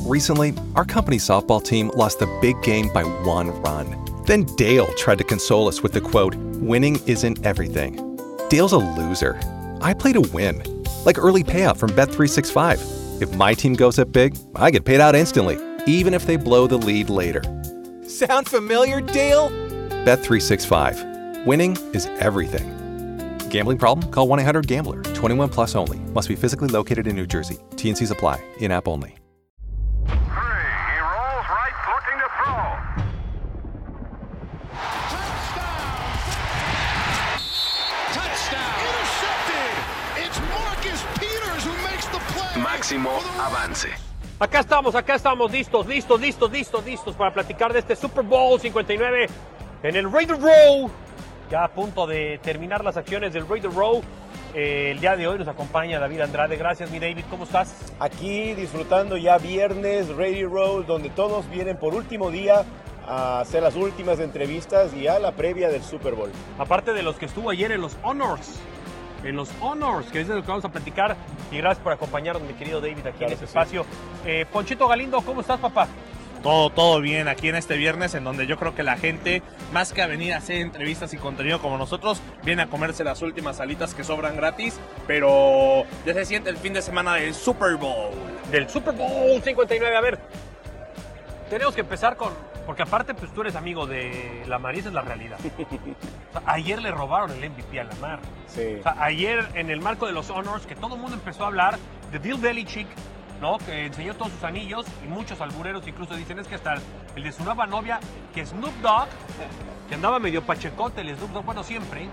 Recently, our company softball team lost the big game by 1 run. Then Dale tried to console us with the quote, "Winning isn't everything." Dale's a loser. I play to win. Like early payout from Bet365. If my team goes up big, I get paid out instantly, even if they blow the lead later. Sound familiar, Dale? Bet365. Winning is everything. Gambling problem? Call 1-800-GAMBLER. 21 plus only. Must be physically located in New Jersey. T&Cs apply. In-app only. He rolls right, looking to throw. Touchdown! Intercepted! It's Marcus Peters who makes the play. Máximo avance. Acá estamos listos para platicar de este Super Bowl 59 en el Raider Row. Ya a punto de terminar las acciones del Raider Row. El día de hoy nos acompaña David Andrade. Gracias, mi David. ¿Cómo estás? Aquí disfrutando ya viernes, Raider Row, donde todos vienen por último día a hacer las últimas entrevistas y a la previa del Super Bowl. Aparte de los que estuvo ayer en los Honors. Que es de lo que vamos a platicar. Y gracias por acompañarnos, mi querido David, aquí en este espacio. Ponchito Galindo, ¿cómo estás, papá? Todo bien aquí en este viernes, en donde yo creo que la gente, más que a venir a hacer entrevistas y contenido como nosotros, viene a comerse las últimas alitas que sobran gratis, pero ya se siente el fin de semana del Super Bowl. Del Super Bowl 59. A ver, tenemos que empezar porque aparte pues tú eres amigo de Lamar y esa es la realidad. O sea, ayer le robaron el MVP a Lamar. Sí. O sea, ayer en el marco de los Honors, que todo el mundo empezó a hablar de Bill Belichick, ¿no? Que enseñó todos sus anillos y muchos albureros incluso dicen es que hasta el de su nueva novia, que Snoop Dogg, que andaba medio pachecote, el Snoop Dogg, bueno, siempre.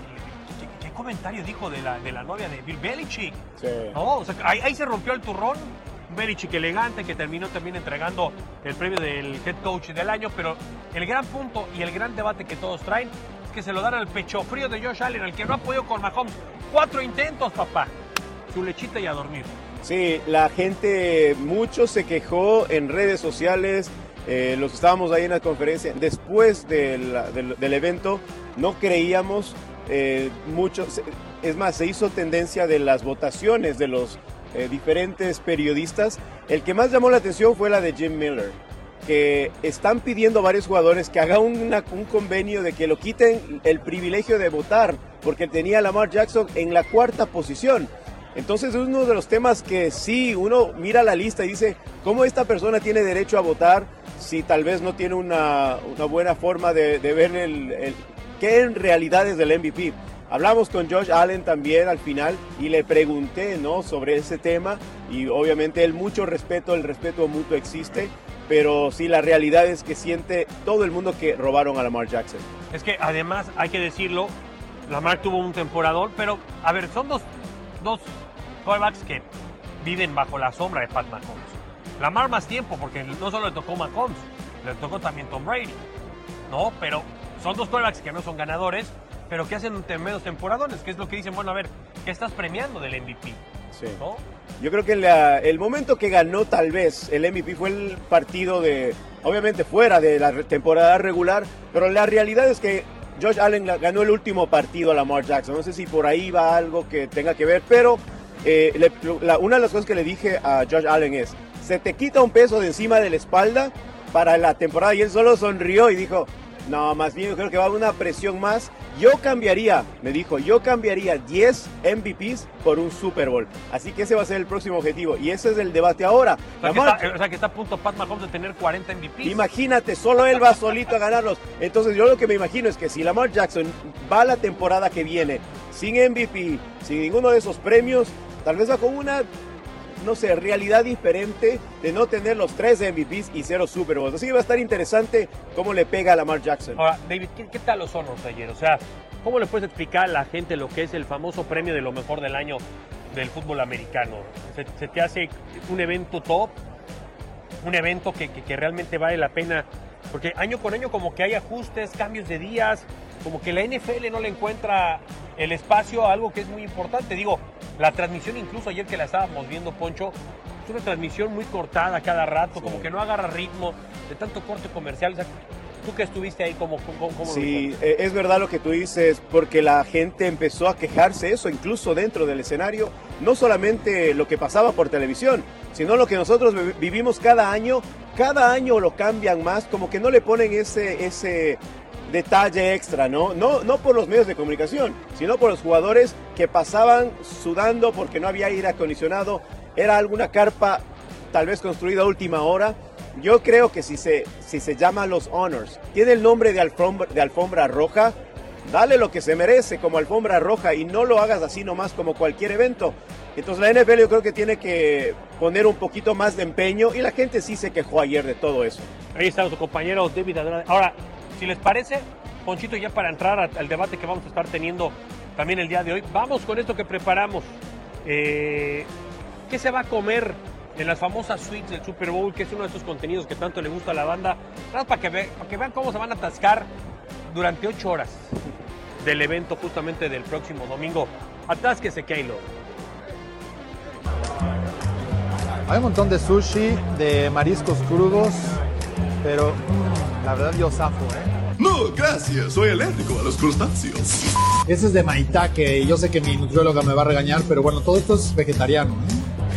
¿Qué comentario dijo de la novia de Bill Belichick? Sí. ¿No? O sea, ahí se rompió el turrón. Belichick elegante, que terminó también entregando el premio del Head Coach del año, pero el gran punto y el gran debate que todos traen es que se lo dan al pecho frío de Josh Allen, al que no ha podido con Mahomes. 4 intentos, papá. Su lechita y a dormir. Sí, la gente, mucho se quejó en redes sociales, los que estábamos ahí en la conferencia, después del evento, no creíamos mucho, es más, se hizo tendencia de las votaciones de los diferentes periodistas. El que más llamó la atención fue la de Jim Miller, que están pidiendo a varios jugadores que hagan un convenio de que lo quiten el privilegio de votar, porque tenía a Lamar Jackson en la 4ª posición. Entonces es uno de los temas que sí, uno mira la lista y dice, ¿cómo esta persona tiene derecho a votar si tal vez no tiene una buena forma de ver qué en realidad es el MVP? Hablamos con Josh Allen también al final y le pregunté, ¿no?, sobre ese tema, y obviamente el respeto mutuo existe, pero sí, la realidad es que siente todo el mundo que robaron a Lamar Jackson. Es que además, hay que decirlo, Lamar tuvo un temporador, pero a ver, son dos quarterbacks que viven bajo la sombra de Pat Mahomes. Lamar más tiempo, porque no solo le tocó Mahomes, le tocó también Tom Brady, ¿no? Pero son dos quarterbacks que no son ganadores, pero que hacen menos temporadones, que es lo que dicen, bueno, a ver, ¿qué estás premiando del MVP? Sí. ¿No? Yo creo que el momento que ganó tal vez el MVP fue el partido obviamente fuera de la temporada regular, pero la realidad es que Josh Allen ganó el último partido a Lamar Jackson. No sé si por ahí va algo que tenga que ver, pero una de las cosas que le dije a Josh Allen es, se te quita un peso de encima de la espalda para la temporada, y él solo sonrió y dijo, no, más bien yo creo que va a haber una presión más. Me dijo, yo cambiaría 10 MVPs por un Super Bowl. Así que ese va a ser el próximo objetivo. Y ese es el debate ahora. O sea que está a punto Pat Mahomes de tener 40 MVPs. Imagínate, solo él va solito a ganarlos. Entonces yo lo que me imagino es que si Lamar Jackson va a la temporada que viene sin MVP, sin ninguno de esos premios, tal vez va con una, no sé, realidad diferente de no tener los 3 MVPs y 0 Super Bowls. Así que va a estar interesante cómo le pega a Lamar Jackson. Ahora, David, ¿qué tal los Honors ayer? O sea, ¿cómo le puedes explicar a la gente lo que es el famoso premio de lo mejor del año del fútbol americano? ¿Se te hace un evento top? Un evento que realmente vale la pena, porque año con año como que hay ajustes, cambios de días, como que la NFL no le encuentra el espacio a algo que es muy importante. Digo, la transmisión incluso ayer que la estábamos viendo, Poncho, es una transmisión muy cortada cada rato, sí, como que no agarra ritmo, de tanto corte comercial. O sea, Tú que estuviste ahí, ¿cómo Sí, es verdad lo que tú dices, porque la gente empezó a quejarse eso, incluso dentro del escenario, no solamente lo que pasaba por televisión, sino lo que nosotros vivimos cada año lo cambian más, como que no le ponen ese detalle extra, ¿no? No por los medios de comunicación, sino por los jugadores que pasaban sudando porque no había aire acondicionado, era alguna carpa tal vez construida a última hora. Yo creo que si se llama los Honors, tiene el nombre de alfombra roja, dale lo que se merece como alfombra roja y no lo hagas así nomás como cualquier evento. Entonces la NFL yo creo que tiene que poner un poquito más de empeño y la gente sí se quejó ayer de todo eso. Ahí está nuestro compañero David Andrade. Ahora, si les parece, Ponchito, ya para entrar al debate que vamos a estar teniendo también el día de hoy, vamos con esto que preparamos. ¿Qué se va a comer en las famosas suites del Super Bowl, que es uno de esos contenidos que tanto le gusta a la banda? Nada más para que vean cómo se van a atascar durante 8 horas del evento justamente del próximo domingo. Atásquese, Keilo. Hay un montón de sushi, de mariscos crudos, pero la verdad yo zafo, ¿eh? No, gracias, soy alérgico a los crustáceos. Ese es de maitake y yo sé que mi nutrióloga me va a regañar, pero bueno, todo esto es vegetariano, ¿eh?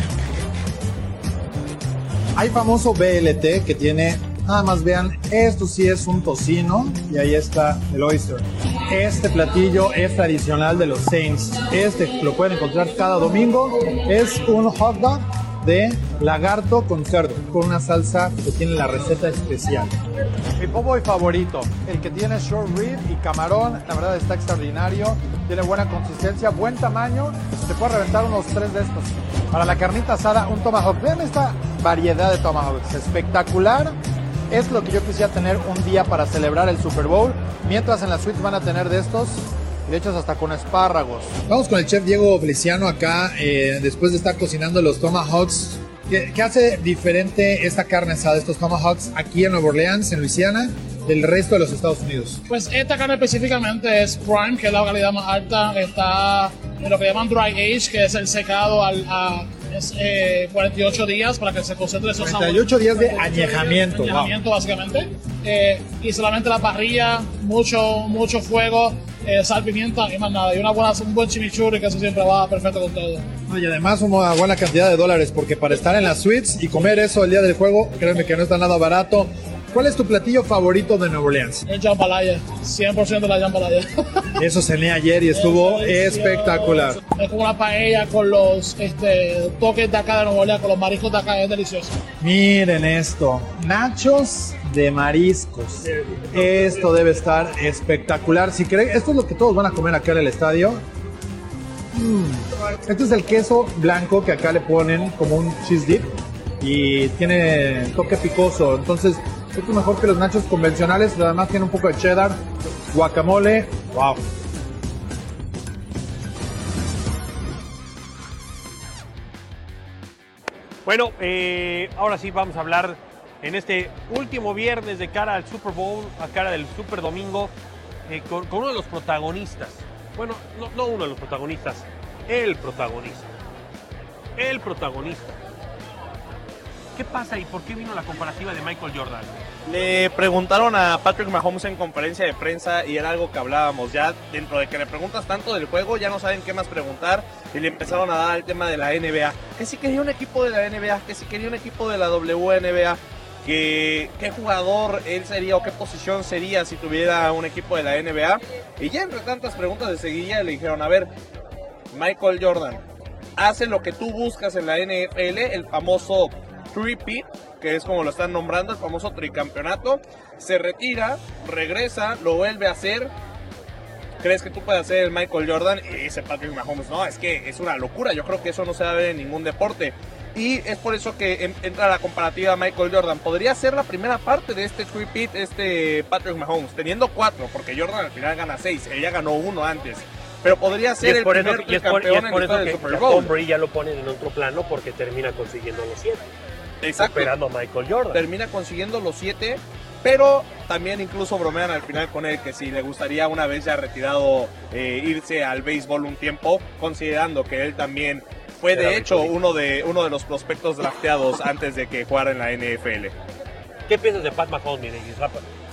Hay famoso BLT que tiene, nada más vean, esto sí es un tocino y ahí está el oyster. Este platillo es tradicional de los Saints. Este lo pueden encontrar cada domingo. Es un hot dog de lagarto con cerdo, con una salsa que tiene la receta especial. Mi po' favorito, el que tiene short rib y camarón, la verdad está extraordinario, tiene buena consistencia, buen tamaño, se puede reventar unos 3 de estos. Para la carnita asada, un tomahawk. Vean esta variedad de tomahawks, espectacular. Es lo que yo quisiera tener un día para celebrar el Super Bowl, mientras en las suites van a tener de estos, de hecho hasta con espárragos. Vamos con el chef Diego Feliciano acá, después de estar cocinando los tomahawks. ¿Qué hace diferente esta carne asada, estos tomahawks, aquí en Nueva Orleans, en Luisiana, del resto de los Estados Unidos? Pues esta carne específicamente es prime, que es la calidad más alta. Está en lo que llaman dry age, que es el secado es 48 días para que se concentre esos sabores. 48 días de añejamiento. Añejamiento, wow. Básicamente. Y solamente la parrilla, mucho fuego, sal, pimienta y más nada. Y un buen chimichurri, que eso siempre va perfecto con todo. Y además una buena cantidad de dólares, porque para estar en las suites y comer eso el día del juego, créeme que no está nada barato. ¿Cuál es tu platillo favorito de Nueva Orleans? El jambalaya, 100% la jambalaya. Eso cené ayer y estuvo espectacular. Es como una paella con los toques de acá de Nueva Orleans, con los mariscos de acá, es delicioso. Miren esto, nachos de mariscos. Esto debe estar espectacular. Si creen, esto es lo que todos van a comer acá en el estadio. Este es el queso blanco que acá le ponen como un cheese dip y tiene toque picoso. Entonces, esto es mejor que los nachos convencionales, pero además tiene un poco de cheddar, guacamole. ¡Wow! Bueno, ahora sí vamos a hablar en este último viernes de cara al Super Bowl, a cara del Super Domingo, con uno de los protagonistas. Bueno, no uno de los protagonistas, el protagonista. El protagonista. ¿Qué pasa y por qué vino la comparativa de Michael Jordan? Le preguntaron a Patrick Mahomes en conferencia de prensa y era algo que hablábamos. Ya dentro de que le preguntas tanto del juego, ya no saben qué más preguntar y le empezaron a dar el tema de la NBA. Que si quería un equipo de la NBA, que si quería un equipo de la WNBA, que qué jugador él sería o qué posición sería si tuviera un equipo de la NBA. Y ya entre tantas preguntas de seguida le dijeron, a ver, Michael Jordan hace lo que tú buscas en la NFL, el famoso three-peat, que es como lo están nombrando, el famoso tricampeonato, se retira, regresa, lo vuelve a hacer. ¿Crees que tú puedes hacer el Michael Jordan? Y dice Patrick Mahomes, no, es que es una locura, yo creo que eso no se va a ver en ningún deporte. Y es por eso que entra la comparativa a Michael Jordan. Podría ser la primera parte de este three-peat, Patrick Mahomes, teniendo 4, porque Jordan al final gana 6, ella ganó 1 antes. Pero podría ser el primer campeón en el Super Bowl. Tom Brady ya lo ponen en otro plano porque termina consiguiendo los 7. Exacto. Superando a Michael Jordan. Termina consiguiendo los 7, pero también incluso bromean al final con él que si le gustaría una vez ya retirado irse al béisbol un tiempo, considerando que él también fue de hecho uno de los prospectos drafteados antes de que jugara en la NFL. ¿Qué piensas de Pat Mahomes,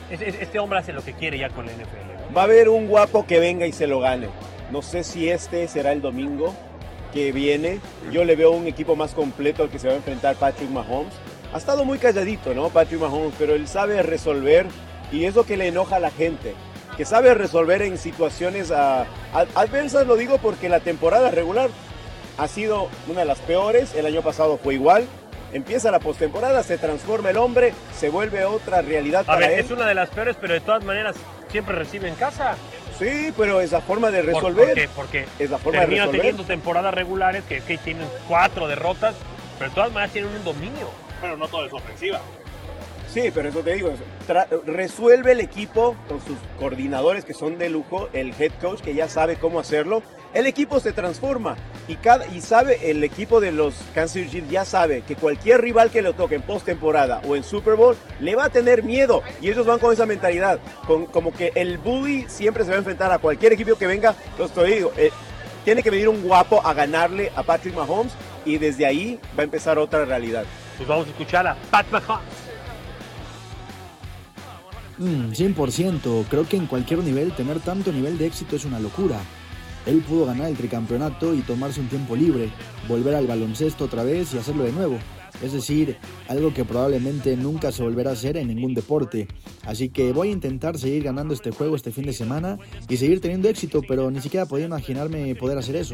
Este hombre hace lo que quiere ya con la NFL, ¿no? Va a haber un guapo que venga y se lo gane. No sé si este será el domingo que viene. Yo le veo un equipo más completo al que se va a enfrentar Patrick Mahomes. Ha estado muy calladito, ¿no? Patrick Mahomes, pero él sabe resolver y es lo que le enoja a la gente. Que sabe resolver en situaciones adversas, lo digo porque la temporada regular ha sido una de las peores. El año pasado fue igual. Empieza la postemporada, se transforma el hombre, se vuelve otra realidad para él. Es una de las peores, pero de todas maneras siempre recibe en casa. Sí, pero es la forma de resolver. Porque es la forma termina de resolver. teniendo temporadas regulares que tienen 4 derrotas, pero de todas maneras tienen un dominio. Pero no todo es ofensiva. Sí, pero eso te digo, resuelve el equipo con sus coordinadores que son de lujo, el head coach que ya sabe cómo hacerlo. El equipo se transforma y sabe, el equipo de los Kansas City Chiefs ya sabe que cualquier rival que le toque en postemporada o en Super Bowl le va a tener miedo y ellos van con esa mentalidad, como que el bully siempre se va a enfrentar a cualquier equipo que venga. Te digo, tiene que venir un guapo a ganarle a Patrick Mahomes y desde ahí va a empezar otra realidad. Pues vamos a escuchar a Pat Mahomes. 100%, creo que en cualquier nivel tener tanto nivel de éxito es una locura. Él pudo ganar el tricampeonato y tomarse un tiempo libre, volver al baloncesto otra vez y hacerlo de nuevo. Es decir, algo que probablemente nunca se volverá a hacer en ningún deporte. Así que voy a intentar seguir ganando este juego este fin de semana y seguir teniendo éxito, pero ni siquiera podía imaginarme poder hacer eso.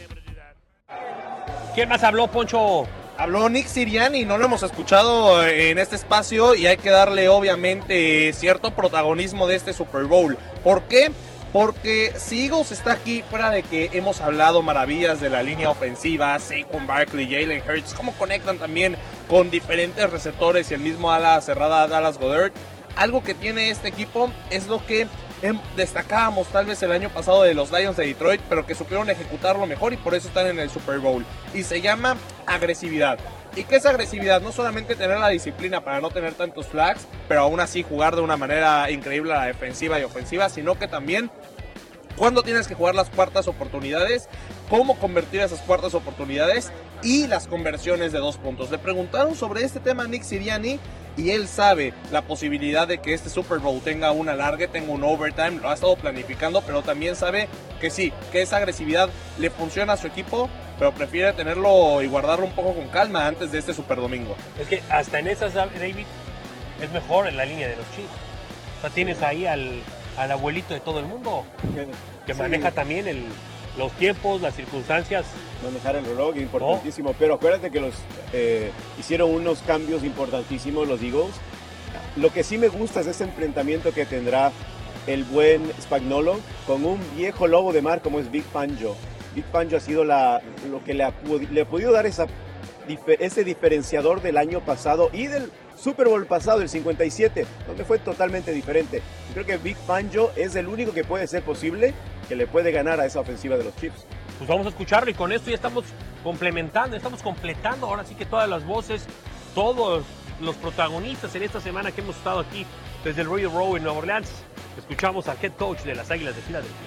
¿Quién más habló, Poncho? Habló Nick Sirianni, no lo hemos escuchado en este espacio y hay que darle obviamente cierto protagonismo de este Super Bowl. ¿Por qué? Porque si Eagles está aquí, fuera de que hemos hablado maravillas de la línea ofensiva, Saquon Barkley, Jalen Hurts, cómo conectan también con diferentes receptores y el mismo ala cerrada Dallas Goedert, algo que tiene este equipo es lo que destacábamos tal vez el año pasado de los Lions de Detroit, pero que supieron ejecutarlo mejor y por eso están en el Super Bowl. Y se llama agresividad. ¿Y qué es agresividad? No solamente tener la disciplina para no tener tantos flags, pero aún así jugar de una manera increíble a la defensiva y ofensiva, sino que también cuando tienes que jugar las cuartas oportunidades, cómo convertir esas cuartas oportunidades y las conversiones de 2 puntos. Le preguntaron sobre este tema a Nick Sirianni y él sabe la posibilidad de que este Super Bowl tenga un alargue, tenga un overtime, lo ha estado planificando, pero también sabe que sí, que esa agresividad le funciona a su equipo, pero prefiere tenerlo y guardarlo un poco con calma antes de este Super Domingo. Es que hasta en esas, David, es mejor en la línea de los Chiefs. O sea, tienes ahí al abuelito de todo el mundo, que maneja también los tiempos, las circunstancias. Manejar el reloj, importantísimo. Pero acuérdate que hicieron unos cambios importantísimos los Eagles. Lo que sí me gusta es ese enfrentamiento que tendrá el buen Spagnuolo con un viejo lobo de mar como es Vic Fangio. Vic Fangio ha sido lo que le ha podido dar ese diferenciador del año pasado y del Super Bowl pasado, el 57, donde fue totalmente diferente. Creo que Vic Fangio es el único que puede ser posible que le puede ganar a esa ofensiva de los Chiefs. Pues vamos a escucharlo y con esto ya estamos completando ahora sí que todas las voces, todos los protagonistas en esta semana que hemos estado aquí desde el Royal Row en Nueva Orleans. Escuchamos al head coach de las Águilas de Filadelfia.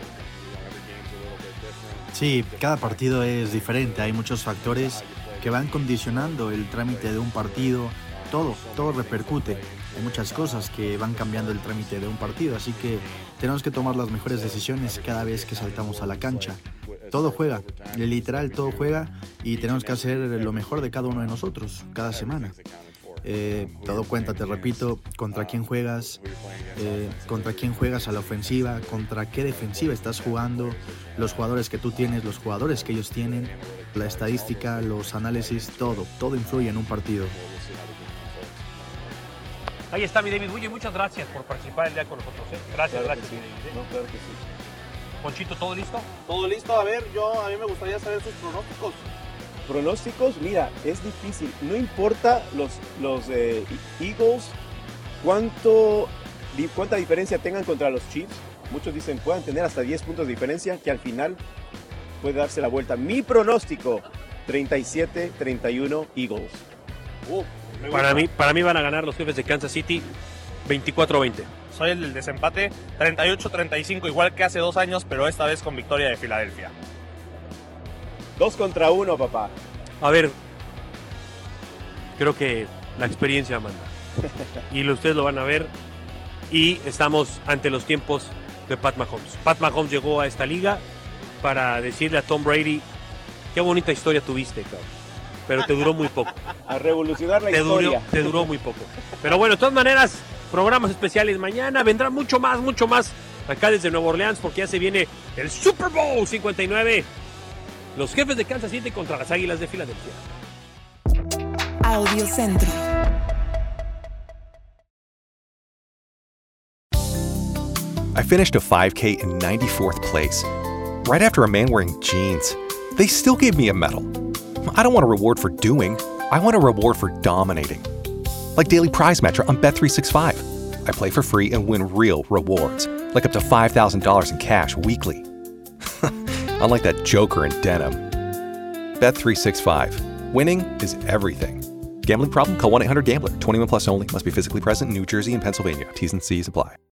Sí, cada partido es diferente, hay muchos factores que van condicionando el trámite de un partido, todo repercute, hay muchas cosas que van cambiando el trámite de un partido, así que tenemos que tomar las mejores decisiones cada vez que saltamos a la cancha. Todo juega, literal todo juega y tenemos que hacer lo mejor de cada uno de nosotros, cada semana. Todo cuenta, te repito, contra quién juegas a la ofensiva, contra qué defensiva estás jugando, los jugadores que tú tienes, los jugadores que ellos tienen, la estadística, los análisis, todo influye en un partido. Ahí está mi David Bulle, muchas gracias por participar el día con nosotros. Gracias, Claro gracias. que sí. Mi David. No, claro que sí. Ponchito, ¿todo listo? Todo listo, a ver, a mí me gustaría saber sus pronósticos. Pronósticos, mira, es difícil. No importa los Eagles cuánta diferencia tengan contra los Chiefs. Muchos dicen puedan tener hasta 10 puntos de diferencia, que al final puede darse la vuelta. Mi pronóstico, 37-31 Eagles. Para mí van a ganar los Jefes de Kansas City 24-20. Soy el del desempate, 38-35, igual que hace 2 años, pero esta vez con victoria de Filadelfia. 2 contra 1, papá. A ver, creo que la experiencia manda. Y ustedes lo van a ver. y estamos ante los tiempos de Pat Mahomes. Pat Mahomes llegó a esta liga para decirle a Tom Brady, qué bonita historia tuviste, cabrón, pero te duró muy poco. A revolucionar la historia. Te duró muy poco. Pero bueno, de todas maneras, programas especiales mañana, vendrá mucho más acá desde Nueva Orleans, porque ya se viene el Super Bowl 59. Los Jefes de Kansas City contra las Águilas de Filadelfia. Audio Centro. I finished a 5K in 94th place, right after a man wearing jeans. They still gave me a medal. I don't want a reward for doing, I want a reward for dominating. Like Daily Prize Matcher on Bet365. I play for free and win real rewards, like up to $5,000 in cash weekly. Unlike that joker in denim. Bet365. Winning is everything. Gambling problem? Call 1-800-GAMBLER. 21 plus only. Must be physically present in New Jersey and Pennsylvania. T's and C's apply.